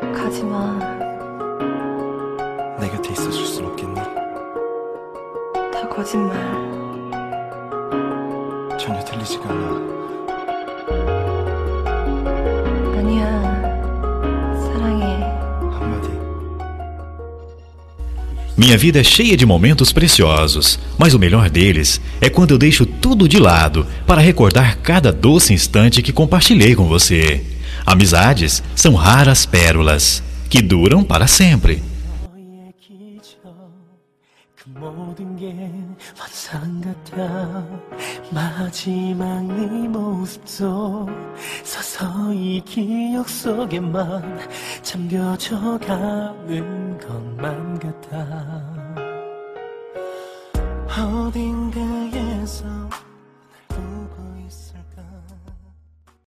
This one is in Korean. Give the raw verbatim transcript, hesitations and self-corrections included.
가지마. 내 곁에 있어줄 순 없겠니? 다 거짓말. 전혀 들리지가 않아. 아니야. 사랑해. 한마디. Minha vida é cheia de momentos preciosos, mas o melhor deles é quando eu deixo tudo de lado para recordar cada doce instante que compartilhei com você. Amizades são raras pérolas que duram para sempre. 모든 게 환상 같아. 마지막 네 모습도 서서히 기억 속에만 잠겨져 가는 것만 같아. 어딘가에서